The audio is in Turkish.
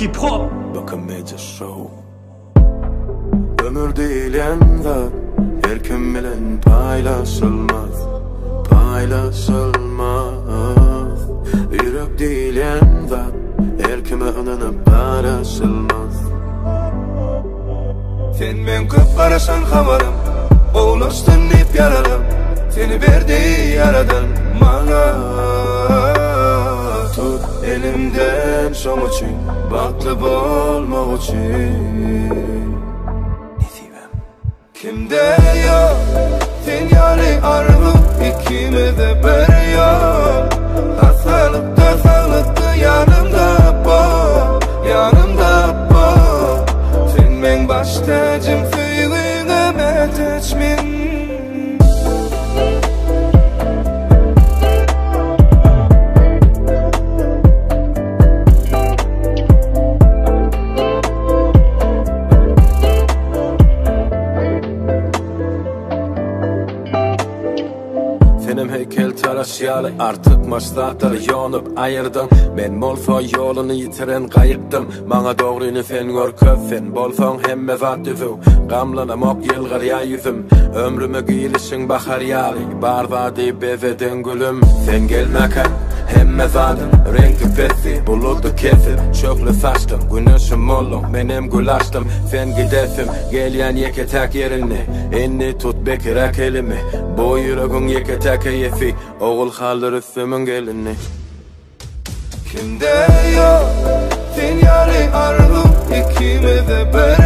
hip hop. Bakın Major Show. Ömür diyen zat her kim bilen paylaşılmaz, paylaşılmaz. Yürek diyen zat her kime inanıp paylaşılmaz. Sen men köp karasan havarım, oğlastan hep yaralım. Seni verdi yaradan bana. Tut elimden şom için, baklı olmak için. Kimde yok, sen yari arzu, ikimize bir yok. Hastalıkta yanımda bu, yanımda bu. Sen men baş tacım, suyuğuna meteçmin. Benim heykel taraşyalı artık maçlatları yonup ayırdım. Ben molfa yolunu yitiren kayıptım. Bana doğruyunu fen gör köfen. Bolfon hemme vatüvü gamlanam ok yılgar ya yüzüm. Ömrümü giyilişin bahar yali. Bar vadi beveden gülüm. Sen gelmeken hemme zadım. Renkli fesi buludu kesip çöklü saçtım. Güneşim oldum benim gül açtım. Sen gidesim gelen yeketek yerini. Enni tut bekirek elimi. Bu yüreğin yeketek yefi. Oğul kalır üstümün gelini. Kimde yok sen yari arzu, ikimize bir